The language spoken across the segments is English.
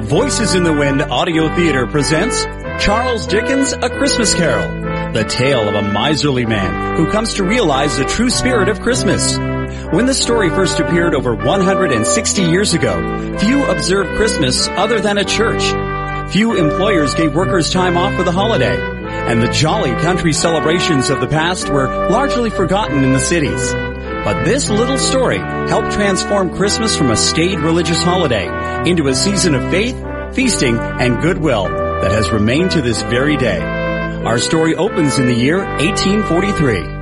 Voices in the Wind Audio Theater presents Charles Dickens' A Christmas Carol, the tale of a miserly man who comes to realize the true spirit of Christmas. When the story first appeared over 160 years ago, few observed Christmas other than at church. Few employers gave workers time off for the holiday, and the jolly country celebrations of the past were largely forgotten in the cities. But this little story helped transform Christmas from a staid religious holiday into a season of faith, feasting, and goodwill that has remained to this very day. Our story opens in the year 1843.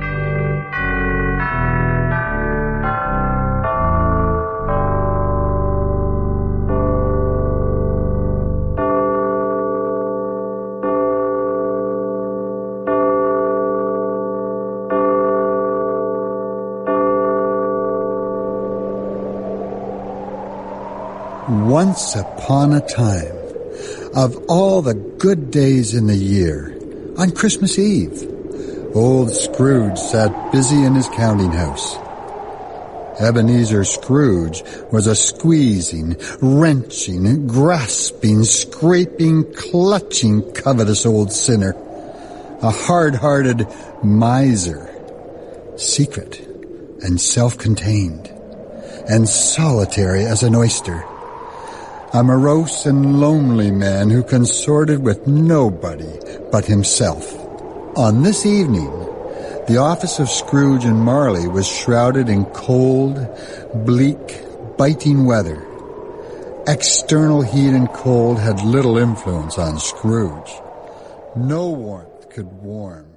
Once upon a time, of all the good days in the year, on Christmas Eve, old Scrooge sat busy in his counting house. Ebenezer Scrooge was a squeezing, wrenching, grasping, scraping, clutching, covetous old sinner, a hard-hearted miser, secret and self-contained, and solitary as an oyster. A morose and lonely man who consorted with nobody but himself. On this evening, the office of Scrooge and Marley was shrouded in cold, bleak, biting weather. External heat and cold had little influence on Scrooge. No warmth could warm